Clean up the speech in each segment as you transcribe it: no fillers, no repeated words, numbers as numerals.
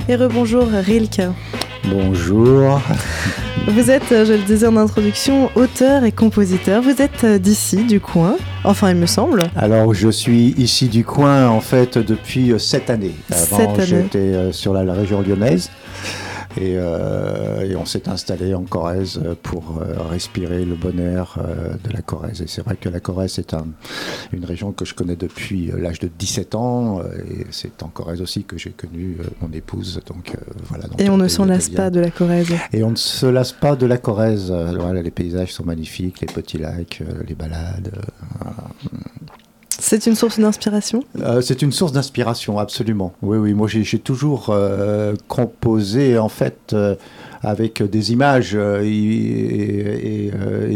Et rebonjour Rilke. Bonjour. Vous êtes, je le disais en introduction, auteur et compositeur. Vous êtes d'ici, du coin, enfin il me semble. Alors je suis ici du coin en fait depuis 7 années. Avant j'étais sur la région lyonnaise. Et on s'est installé en Corrèze pour respirer le bon air de la Corrèze. Et c'est vrai que la Corrèze est une région que je connais depuis l'âge de 17 ans. Et c'est en Corrèze aussi que j'ai connu mon épouse. Donc, voilà, donc et on ne s'en lasse pas de la Corrèze. Et on ne se lasse pas de la Corrèze. Voilà, les paysages sont magnifiques, les petits lacs, les balades. Voilà. C'est une source d'inspiration ? C'est une source d'inspiration, absolument. Oui, oui. Moi, j'ai toujours composé, en fait, avec des images. Et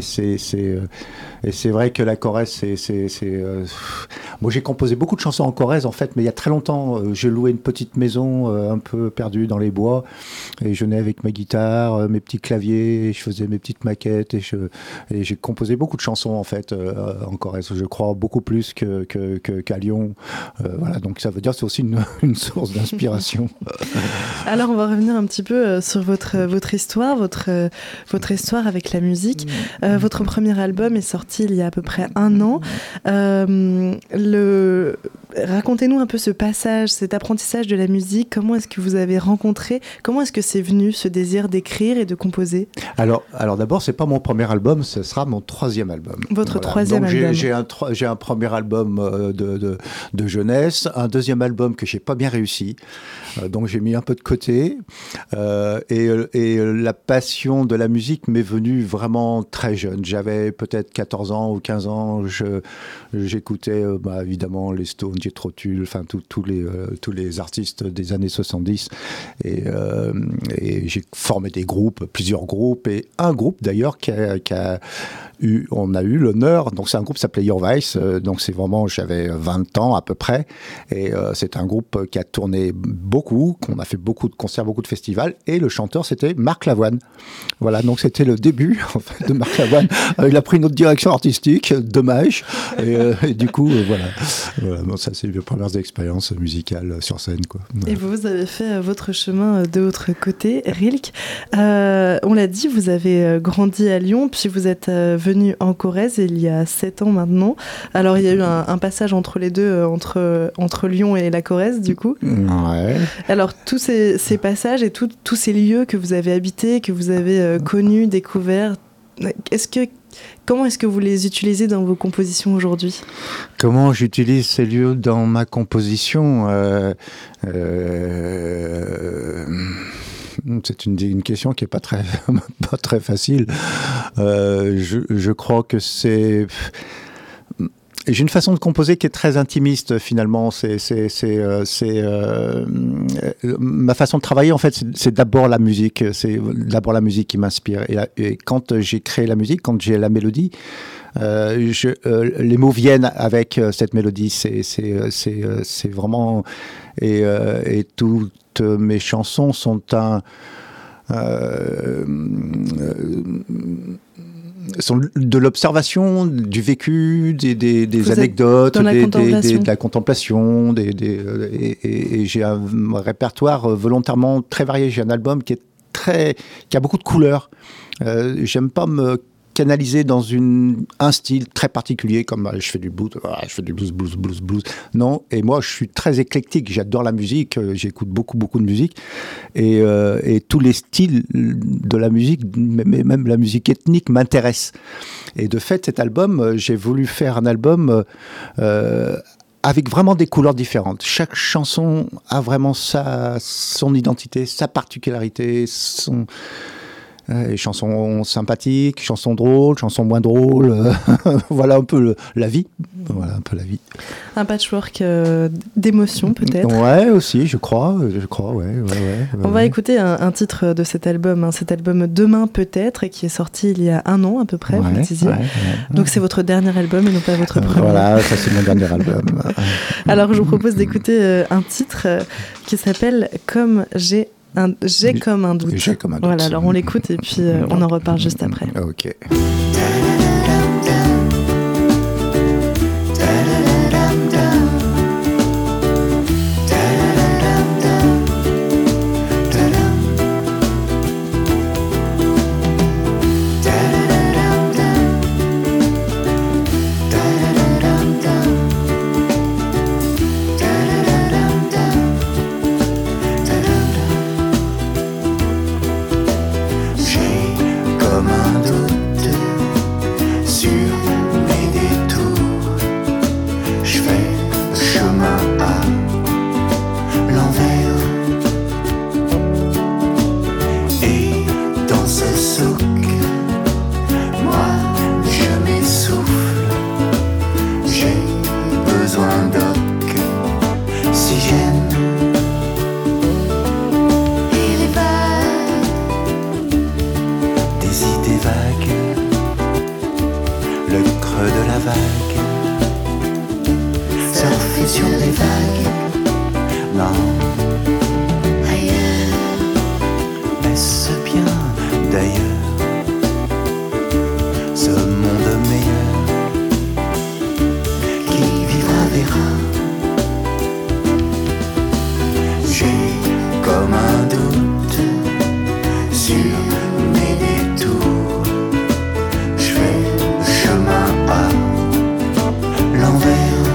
c'est vrai que la Corrèze, moi, j'ai composé beaucoup de chansons en Corrèze, en fait, mais il y a très longtemps, j'ai loué une petite maison un peu perdue dans les bois. Et je venais avec ma guitare, mes petits claviers, je faisais mes petites maquettes. Et j'ai composé beaucoup de chansons, en fait, en Corrèze. Je crois beaucoup plus qu'à Lyon. Voilà, donc ça veut dire que c'est aussi une source d'inspiration. Alors, on va revenir un petit peu sur votre histoire, votre histoire avec la musique. Votre premier album est sorti il y a à peu près 1 an. Racontez-nous un peu ce passage, cet apprentissage de la musique. Comment est-ce que vous avez rencontré, comment est-ce que c'est venu ce désir d'écrire et de composer ? Alors d'abord, c'est pas mon premier album, ce sera mon 3e album. Votre 3e album. J'ai un premier album de jeunesse, un 2e album que j'ai pas bien réussi, donc j'ai mis un peu de côté. Et la passion de la musique m'est venue vraiment très jeune. J'avais peut-être 14 ans ou 15 ans. J'écoutais évidemment les Stones, Jethro Tull, enfin tous les artistes des années 70. Et j'ai formé des groupes, plusieurs groupes, et un groupe d'ailleurs on a eu l'honneur, donc c'est un groupe qui s'appelait Your Vice, donc c'est vraiment, j'avais 20 ans à peu près, et c'est un groupe qui a tourné beaucoup, qu'on a fait beaucoup de concerts, beaucoup de festivals, et le chanteur c'était Marc Lavoine. Voilà, donc c'était le début en fait, de Marc Lavoine. Il a pris une autre direction artistique, dommage, et du coup voilà, bon, ça c'est les premières expériences musicales sur scène, quoi. Et vous avez fait votre chemin de l'autre côté, Rilke. On l'a dit, vous avez grandi à Lyon, puis vous êtes venu en Corrèze il y a 7 ans maintenant. Alors il y a eu un passage entre les deux, entre Lyon et la Corrèze du coup. Ouais. Alors tous ces passages et tous ces lieux que vous avez habités, que vous avez connus, découverts, comment est-ce que vous les utilisez dans vos compositions aujourd'hui ? Comment j'utilise ces lieux dans ma composition ? C'est une question qui est pas très facile. Je crois que j'ai une façon de composer qui est très intimiste finalement. Ma façon de travailler en fait, c'est d'abord la musique. C'est d'abord la musique qui m'inspire. Et quand j'ai créé la musique, quand j'ai la mélodie, les mots viennent avec cette mélodie. C'est vraiment et toutes mes chansons sont sont de l'observation, du vécu, des anecdotes, de la contemplation, et j'ai un répertoire volontairement très varié. J'ai un album qui a beaucoup de couleurs. J'aime pas me canalisé dans un style très particulier, comme je fais du blues, blues. Non, et moi je suis très éclectique, j'adore la musique, j'écoute beaucoup de musique, et tous les styles de la musique, même la musique ethnique m'intéresse. Et de fait, cet album, j'ai voulu faire un album avec vraiment des couleurs différentes. Chaque chanson a vraiment son identité, sa particularité, chansons sympathiques, chansons drôles, chansons moins drôles. Voilà un peu la vie. Un patchwork d'émotions peut-être. Ouais, aussi, je crois, ouais. On va écouter un titre de cet album Demain peut-être, et qui est sorti il y a 1 an à peu près, vous le disiez. Donc c'est votre dernier album et non pas votre premier. Voilà, ça c'est mon dernier album. Alors je vous propose d'écouter un titre qui s'appelle J'ai comme un doute. Voilà, alors on l'écoute et puis on en reparle juste après. Ok. comme un doute sur mes détours. Je fais le chemin à l'envers.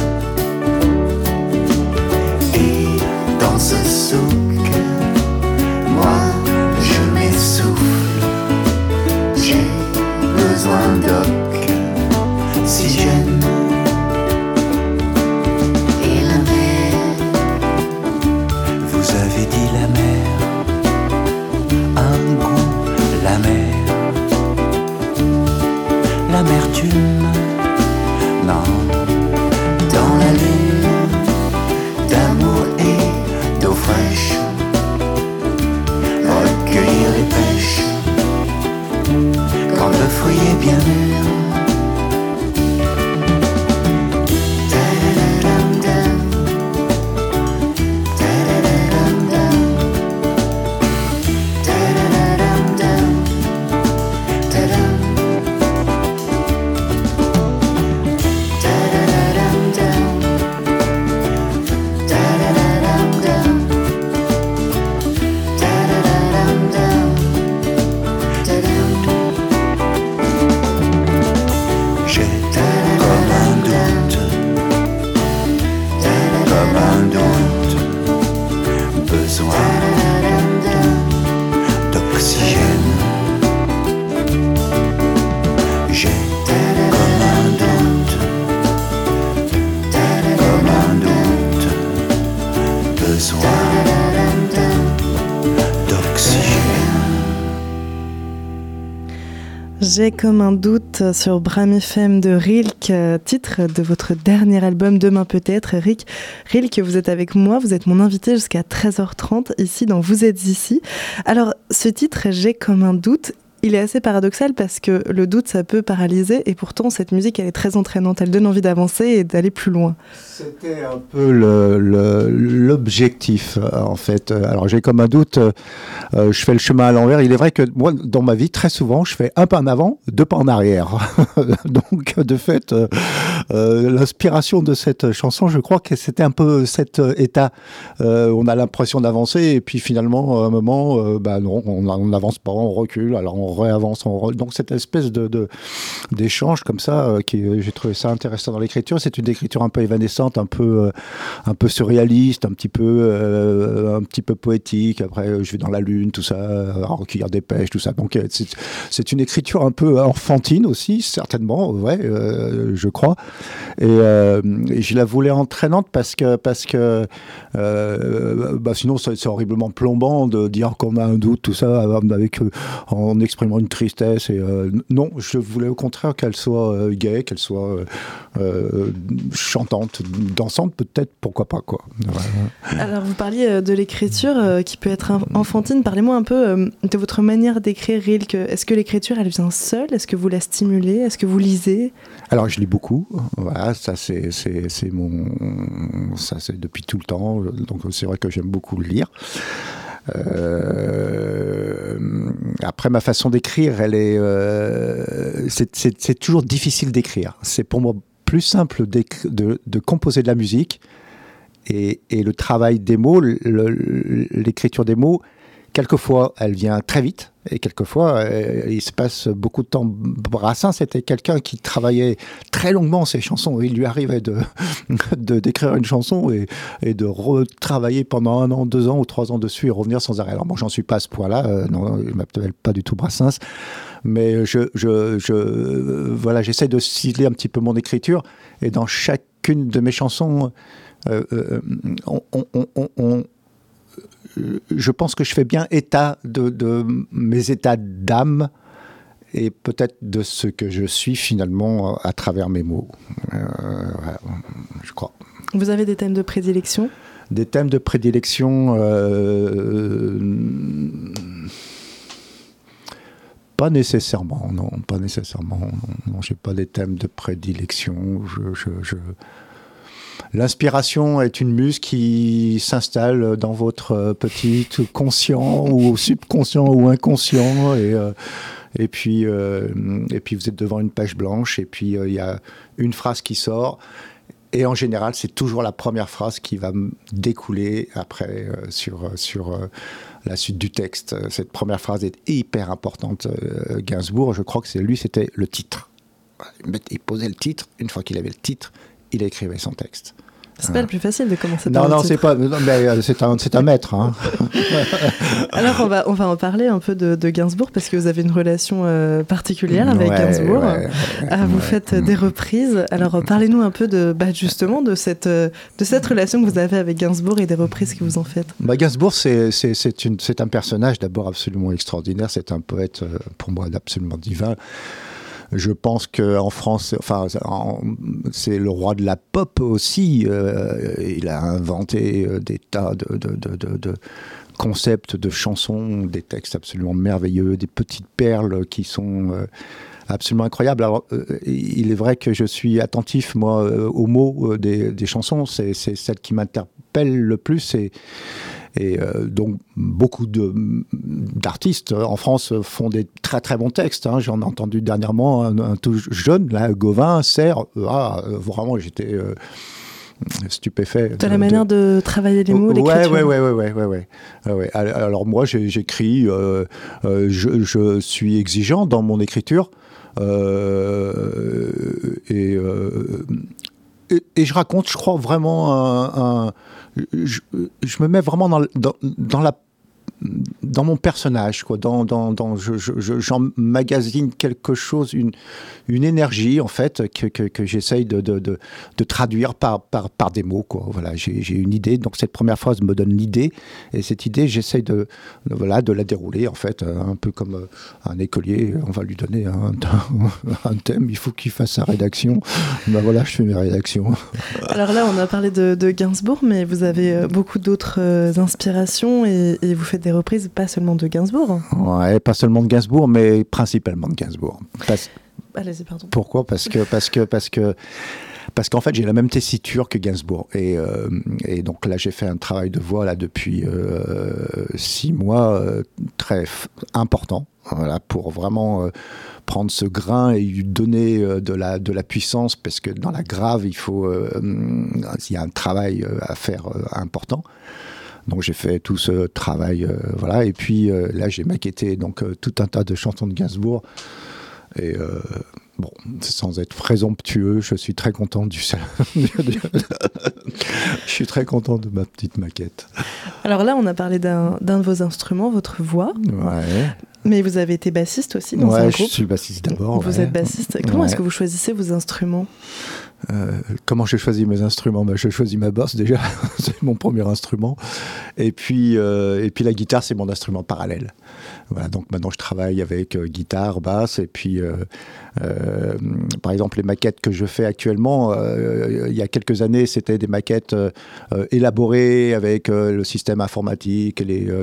Et dans ce souk, moi je m'essouffle. J'ai besoin d'oxygène. Et la mer, vous avez dit la mer, un goût, la mer, l'amertume, non, dans la lune d'amour et d'eau fraîche, recueillir les pêches quand le fruit est bien mûr. J'ai comme un doute sur Bram FM de Rilke, titre de votre dernier album Demain peut-être. Rilke, vous êtes avec moi, vous êtes mon invité jusqu'à 13h30 ici dans Vous êtes ici. Alors ce titre, J'ai comme un doute, il est assez paradoxal parce que le doute ça peut paralyser et pourtant cette musique elle est très entraînante, elle donne envie d'avancer et d'aller plus loin. C'était un peu l'objectif en fait. Alors j'ai comme un doute, je fais le chemin à l'envers. Il est vrai que moi dans ma vie très souvent je fais un pas en avant, deux pas en arrière. Donc de fait l'inspiration de cette chanson, je crois que c'était un peu cet état. On a l'impression d'avancer et puis finalement à un moment non, on n'avance pas, on recule, alors on réavance, donc cette espèce d'échange comme ça j'ai trouvé ça intéressant dans l'écriture. C'est une écriture un peu évanescente, un peu surréaliste, un petit peu poétique. Après je vais dans la lune, tout ça, à recueillir des pêches, tout ça. Donc c'est une écriture un peu enfantine aussi, certainement, ouais, je crois. Et je la voulais entraînante parce que sinon c'est horriblement plombant de dire qu'on a un doute, tout ça, en exprimant une tristesse. Et non, je voulais au contraire qu'elle soit gaie, qu'elle soit chantante, dansante, peut-être, pourquoi pas, quoi. Ouais. Alors vous parliez de l'écriture qui peut être enfantine. Parlez-moi un peu de votre manière d'écrire, Rilke. Est-ce que l'écriture elle vient seule? Est-ce que vous la stimulez? Est-ce que vous lisez? Alors je lis beaucoup, voilà, ça c'est depuis tout le temps, donc c'est vrai que j'aime beaucoup lire. Après ma façon d'écrire, elle est, c'est toujours difficile d'écrire. C'est pour moi plus simple de composer de la musique et le travail des mots, l'écriture des mots. Quelquefois, elle vient très vite et quelquefois, il se passe beaucoup de temps. Brassens, c'était quelqu'un qui travaillait très longuement ses chansons. Il lui arrivait d'écrire une chanson et de retravailler pendant 1 an, 2 ans ou 3 ans dessus et revenir sans arrêt. Alors bon, j'en suis pas à ce point-là. Non, il m'appelle pas du tout Brassens. Mais voilà, j'essaie de ciseler un petit peu mon écriture et dans chacune de mes chansons, je pense que je fais bien état de mes états d'âme et peut-être de ce que je suis finalement à travers mes mots. Je crois. Vous avez des thèmes de prédilection ? Des thèmes de prédilection, pas nécessairement, non, pas nécessairement. Non, j'ai pas des thèmes de prédilection. L'inspiration est une muse qui s'installe dans votre petit conscient ou subconscient ou inconscient et puis vous êtes devant une page blanche et puis il y a une phrase qui sort Et en général, c'est toujours la première phrase qui va me découler après sur la suite du texte. Cette première phrase est hyper importante. Gainsbourg, je crois que c'était le titre. Il posait le titre. Une fois qu'il avait le titre, il écrivait son texte. C'est pas le plus facile de commencer par Non, le titre. c'est pas. Mais c'est un maître. Hein. Alors on va en parler un peu de Gainsbourg parce que vous avez une relation particulière avec Gainsbourg. Vous faites des reprises. Alors parlez-nous un peu justement de cette relation que vous avez avec Gainsbourg et des reprises que vous en faites. Gainsbourg, c'est un personnage d'abord absolument extraordinaire. C'est un poète pour moi absolument divin. Je pense qu'en France, c'est le roi de la pop aussi. Il a inventé des tas de concepts de chansons, des textes absolument merveilleux, des petites perles qui sont absolument incroyables. Alors, il est vrai que je suis attentif, moi, aux mots des chansons. C'est celle qui m'interpelle le plus. Et donc, beaucoup d'artistes en France font des très très bons textes. Hein. J'en ai entendu dernièrement un tout jeune, là, Gauvin, Serre. Vraiment, j'étais stupéfait. De la manière de travailler les mots, l'écriture. Ouais. Alors moi, j'écris, je suis exigeant dans mon écriture. Et je raconte, je crois, vraiment je me mets vraiment dans mon personnage, quoi. J'emmagasine quelque chose, une énergie en fait que j'essaye de traduire par des mots, quoi. Voilà, j'ai une idée, donc cette première phrase me donne l'idée, et cette idée j'essaye de la dérouler en fait, un peu comme un écolier. On va lui donner un thème, il faut qu'il fasse sa rédaction. Voilà, je fais mes rédactions. Alors là, on a parlé de Gainsbourg, mais vous avez beaucoup d'autres inspirations et vous faites des reprises, pas seulement de Gainsbourg. Ouais, pas seulement de Gainsbourg, mais principalement de Gainsbourg. Allez-y, pardon. Pourquoi ? Parce qu'en fait, j'ai la même tessiture que Gainsbourg. Et donc là, j'ai fait un travail de voix là, depuis 6 mois très important. Voilà, pour vraiment prendre ce grain et lui donner de la puissance, parce que dans la grave, il y a un travail à faire important. Donc j'ai fait tout ce travail, voilà. Et puis là, j'ai maquetté donc tout un tas de chansons de Gainsbourg. Et sans être présomptueux, je suis très content je suis très content de ma petite maquette. Alors là, on a parlé d'un de vos instruments, votre voix. Ouais. Mais vous avez été bassiste aussi dans un groupe. Je suis bassiste d'abord. Vous êtes bassiste. Comment est-ce que vous choisissez vos instruments ? Comment j'ai choisi mes instruments ? Je choisis ma basse déjà, c'est mon premier instrument. Et puis la guitare, c'est mon instrument parallèle. Voilà, donc maintenant je travaille avec guitare, basse, et puis par exemple les maquettes que je fais actuellement, il y a quelques années, c'était des maquettes élaborées avec le système informatique,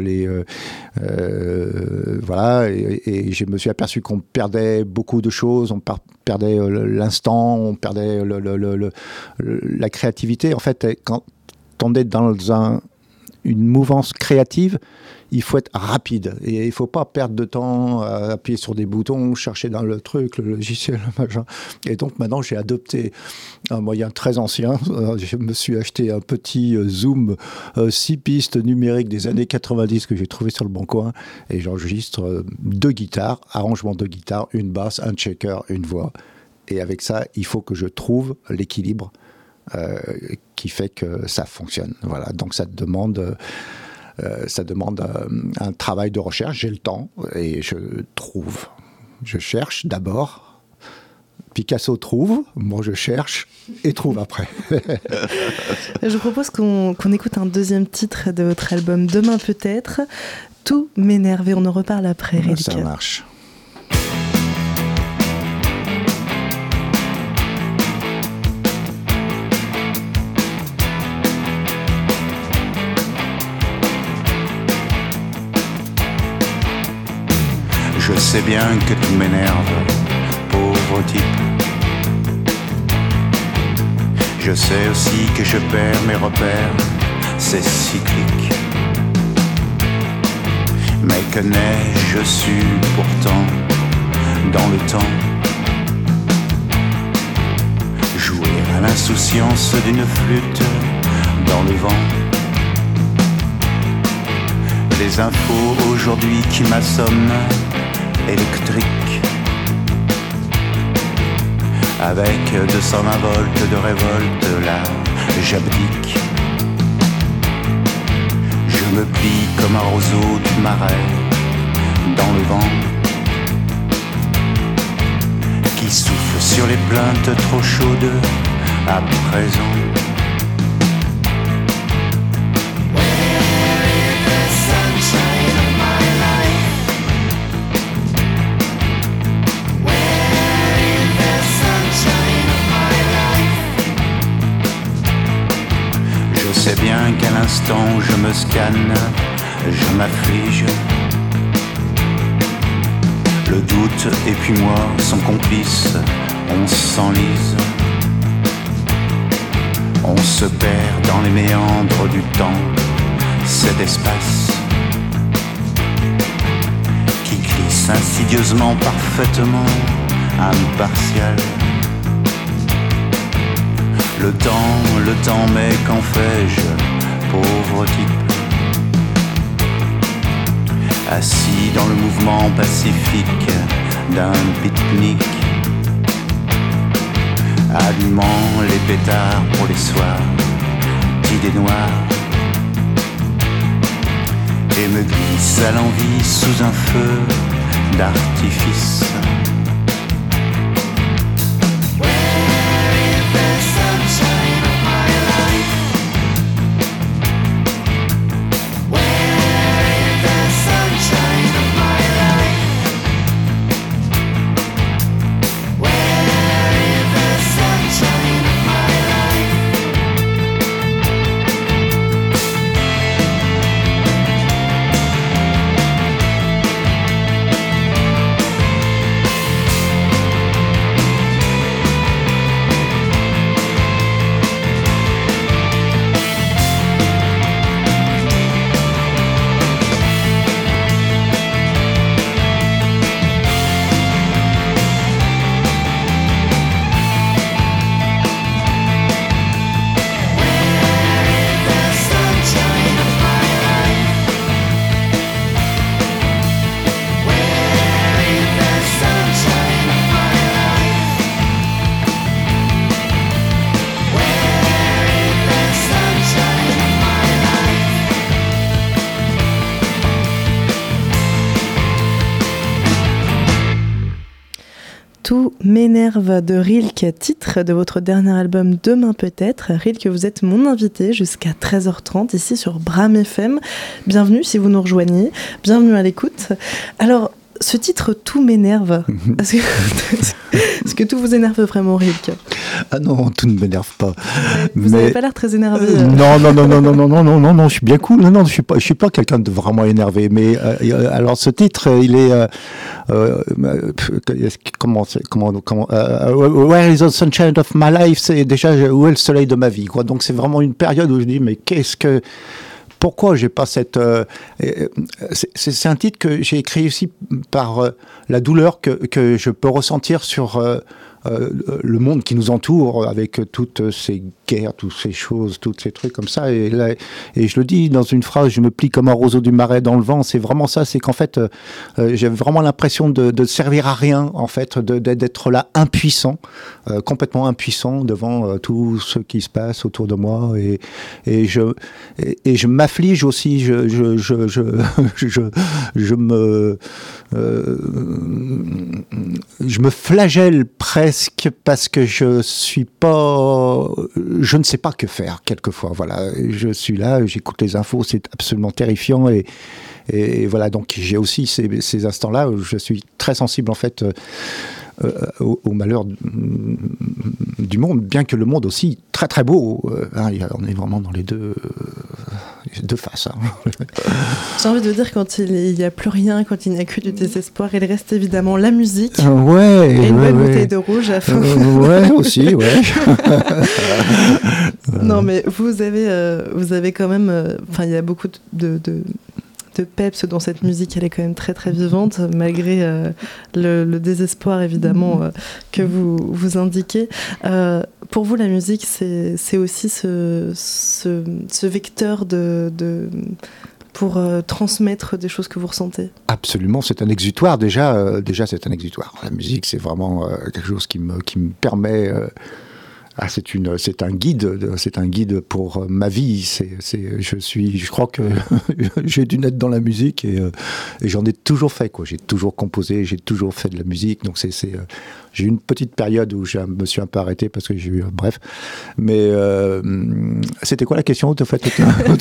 voilà, et je me suis aperçu qu'on perdait beaucoup de choses, on perdait l'instant, on perdait la créativité. En fait, quand on est dans une mouvance créative, il faut être rapide et il ne faut pas perdre de temps à appuyer sur des boutons, chercher dans le truc, le logiciel, le machin. Et donc maintenant, j'ai adopté un moyen très ancien. Je me suis acheté un petit Zoom 6 pistes numériques des années 90 que j'ai trouvé sur le bon coin, et j'enregistre 2 guitares, arrangement de guitare, une basse, un checker, une voix. Et avec ça, il faut que je trouve l'équilibre qui fait que ça fonctionne. Voilà, donc ça demande un travail de recherche. J'ai le temps et je trouve. Je cherche d'abord. Picasso trouve, moi je cherche et trouve après. Je propose qu'on écoute un deuxième titre de votre album Demain peut-être. Tout m'énerve, et on en reparle après, Rilke. Ça marche. Je sais bien que tout m'énerve, pauvre type. Je sais aussi que je perds mes repères, c'est cyclique. Mais que n'ai-je su pourtant, dans le temps, jouer à l'insouciance d'une flûte dans le vent. Les infos aujourd'hui qui m'assomment, électriques, avec 220 volts de révolte, là j'abdique. Je me plie comme un roseau du marais dans le vent qui souffle sur les plaintes trop chaudes à présent. Je sais bien qu'à l'instant je me scanne, je m'afflige. Le doute et puis moi sont complices, on s'enlise. On se perd dans les méandres du temps, cet espace qui glisse insidieusement, parfaitement impartial. Le temps, mais qu'en fais-je, pauvre type, assis dans le mouvement pacifique d'un pique-nique, allumant les pétards pour les soirs d'idées noires, et me glisse à l'envie sous un feu d'artifice. Tout m'énerve de Rilke, titre de votre dernier album Demain peut-être. Rilke, vous êtes mon invité jusqu'à 13h30 ici sur Bram FM. Bienvenue si vous nous rejoignez, bienvenue à l'écoute. Alors, ce titre Tout m'énerve, est-ce que tout vous énerve vraiment, Rilke? Ah non, tout ne m'énerve pas. Vous n'avez pas l'air très énervé. Non, je suis bien cool. Non, je suis pas quelqu'un de vraiment énervé. Mais alors ce titre, il est Where is the sunshine of my life? C'est déjà où est le soleil de ma vie, quoi. Donc c'est vraiment une période où je dis mais pourquoi j'ai pas cette c'est un titre que j'ai écrit aussi par la douleur que je peux ressentir sur le monde qui nous entoure, avec toutes ces guerres, toutes ces choses, tous ces trucs comme ça. Et je le dis dans une phrase, je me plie comme un roseau du marais dans le vent. C'est vraiment ça, c'est qu'en fait, j'ai vraiment l'impression de servir à rien, en fait, d'être là impuissant, complètement impuissant devant tout ce qui se passe autour de moi. Et je m'afflige aussi, je me flagelle presque parce que je ne sais pas que faire quelquefois. Voilà, je suis là, j'écoute les infos, c'est absolument terrifiant et voilà. Donc j'ai aussi ces instants-là où je suis très sensible en fait au malheur du monde, bien que le monde aussi très très beau. On est vraiment dans les deux faces. Hein. J'ai envie de dire quand il n'y a plus rien, quand il n'y a que du désespoir, il reste évidemment la musique et une belle bouteille de rouge à fond. Aussi. Non, mais vous avez quand même... il y a beaucoup de de peps dans cette musique. Elle est quand même très très vivante, malgré le désespoir évidemment que vous indiquez. Pour vous, la musique, c'est aussi ce vecteur pour transmettre des choses que vous ressentez. Absolument, c'est un exutoire. Déjà c'est un exutoire. La musique, c'est vraiment quelque chose qui me permet... c'est un guide pour ma vie. Je crois que j'ai dû naître dans la musique et j'en ai toujours fait, quoi. J'ai toujours composé, j'ai toujours fait de la musique. Donc j'ai eu une petite période où je me suis un peu arrêté parce que j'ai eu bref. Mais c'était quoi la question au fait?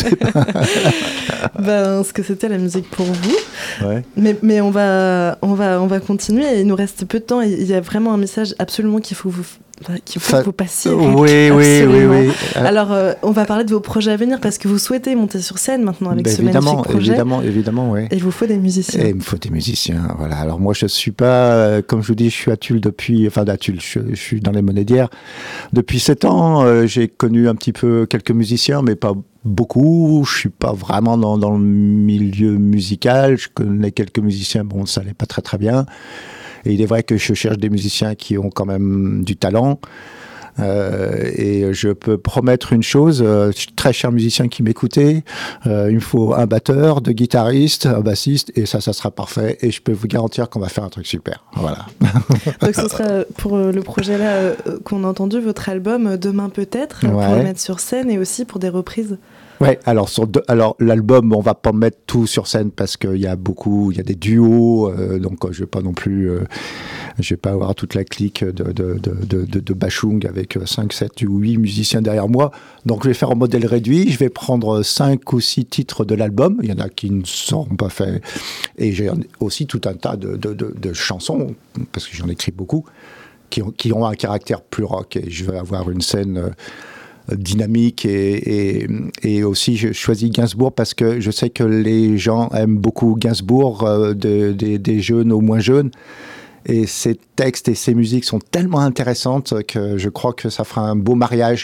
Ce que c'était la musique pour vous. Ouais. Mais on va continuer. Il nous reste peu de temps. Il y a vraiment un message absolument qu'il faut que vous passiez. Oui. Alors, on va parler de vos projets à venir parce que vous souhaitez monter sur scène maintenant avec ce magnifique projet. Évidemment, oui. Et il vous faut des musiciens. Et il me faut des musiciens, voilà. Alors moi, je suis pas, comme je vous dis, je suis à Tulle je suis dans les Monédières. Depuis 7 ans, j'ai connu un petit peu quelques musiciens, mais pas beaucoup. Je suis pas vraiment dans le milieu musical. Je connais quelques musiciens, bon, ça allait pas très très bien. Et il est vrai que je cherche des musiciens qui ont quand même du talent. Et je peux promettre une chose, très chers musiciens qui m'écoutez, il me faut un batteur, 2 guitaristes, un bassiste, et ça sera parfait. Et je peux vous garantir qu'on va faire un truc super. Voilà. Donc ce sera pour le projet là qu'on a entendu, votre album Demain peut-être, pour le mettre sur scène et aussi pour des reprises. Ouais, alors l'album, on va pas mettre tout sur scène parce qu'il y a des duos, donc je vais pas non plus, je vais pas avoir toute la clique de Bachung avec 5, 7 ou 8 musiciens derrière moi. Donc je vais faire un modèle réduit, je vais prendre 5 ou 6 titres de l'album, il y en a qui ne seront pas faits, et j'ai aussi tout un tas de chansons, parce que j'en écris beaucoup, qui ont un caractère plus rock, et je vais avoir une scène dynamique et aussi je choisis Gainsbourg parce que je sais que les gens aiment beaucoup Gainsbourg, des jeunes aux moins jeunes, et ses textes et ses musiques sont tellement intéressantes que je crois que ça fera un beau mariage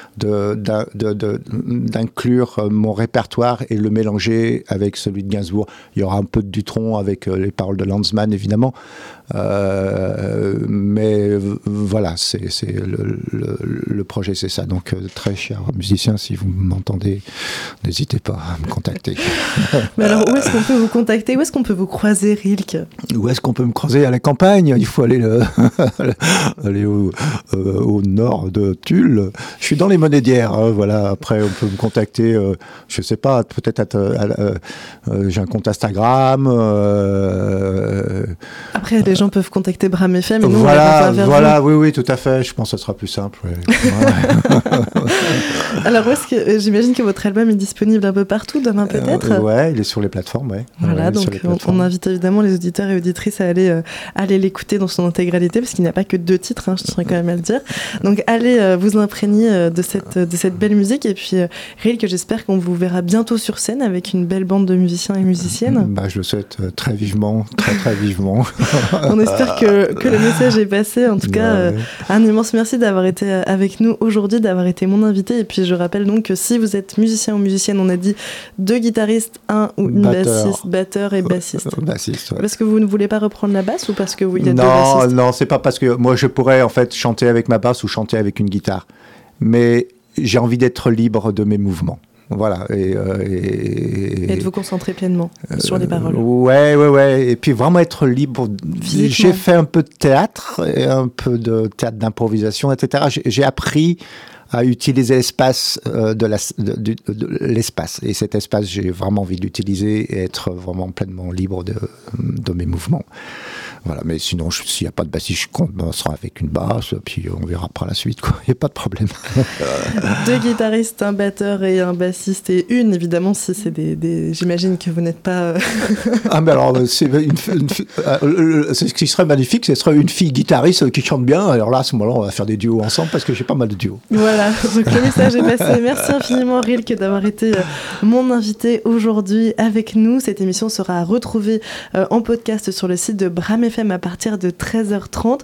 d'inclure mon répertoire et le mélanger avec celui de Gainsbourg. Il y aura un peu de Dutronc avec les paroles de Lanzmann évidemment, mais voilà, c'est le projet, c'est ça. Donc très chers musiciens, si vous m'entendez, n'hésitez pas à me contacter. Mais alors, où est-ce qu'on peut vous contacter? Où est-ce qu'on peut vous croiser, Rilke? Où est-ce qu'on peut me croiser? À la campagne. Il faut aller au nord de Tulle. Je suis dans les Monédières, hein, voilà. Après, on peut me contacter, je sais pas, peut-être j'ai un compte Instagram. Après, les gens peuvent contacter Bram FM et nous, voilà, on va vers vous. Oui, tout à fait. Je pense que ce sera plus simple. Ouais. Alors, où est-ce que j'imagine que votre album est disponible un peu partout, demain peut-être? Ouais, il est sur les plateformes, ouais. Voilà, ouais, donc on invite évidemment les auditeurs et auditrices à aller l'écouter dans son intégralité, parce qu'il n'y a pas que 2 titres, hein, je tiens quand même à le dire. Donc allez vous imprégner de cette belle musique, et puis Rilke, j'espère qu'on vous verra bientôt sur scène avec une belle bande de musiciens et musiciennes. Je le souhaite très vivement, très vivement. On espère que le message est passé. En tout cas, un immense merci d'avoir été avec nous aujourd'hui, d'avoir été mon invité. Et puis je rappelle donc que si vous êtes musicien ou musicienne, on a dit 2 guitaristes, 1 ou une bassiste, batteur et bassiste. Bassiste, ouais. Parce que vous ne voulez pas reprendre la basse, ou parce que il y a 2 bassistes? Non, c'est pas parce que moi je pourrais en fait chanter avec ma basse ou chanter avec une guitare, mais j'ai envie d'être libre de mes mouvements. Voilà. Et de vous concentrer pleinement sur les paroles. Ouais. Et puis vraiment être libre. Physiquement. J'ai fait un peu de théâtre, et un peu de théâtre d'improvisation, etc. J'ai appris à utiliser l'espace de l'espace. Et cet espace, j'ai vraiment envie de l'utiliser et être vraiment pleinement libre de mes mouvements. Voilà, mais sinon, s'il n'y a pas de bassiste, je commencerai avec une basse, puis on verra par la suite, quoi. Il n'y a pas de problème. 2 guitaristes, un batteur et un bassiste, et évidemment, si c'est j'imagine que vous n'êtes pas... Mais alors, c'est ce qui serait magnifique, ce serait une fille guitariste qui chante bien. Alors là, à ce moment-là, on va faire des duos ensemble, parce que j'ai pas mal de duos. Voilà, donc le message est passé. Merci infiniment, Rilke, d'avoir été mon invité aujourd'hui avec nous. Cette émission sera retrouvée en podcast sur le site de Bram FM à partir de 13h30.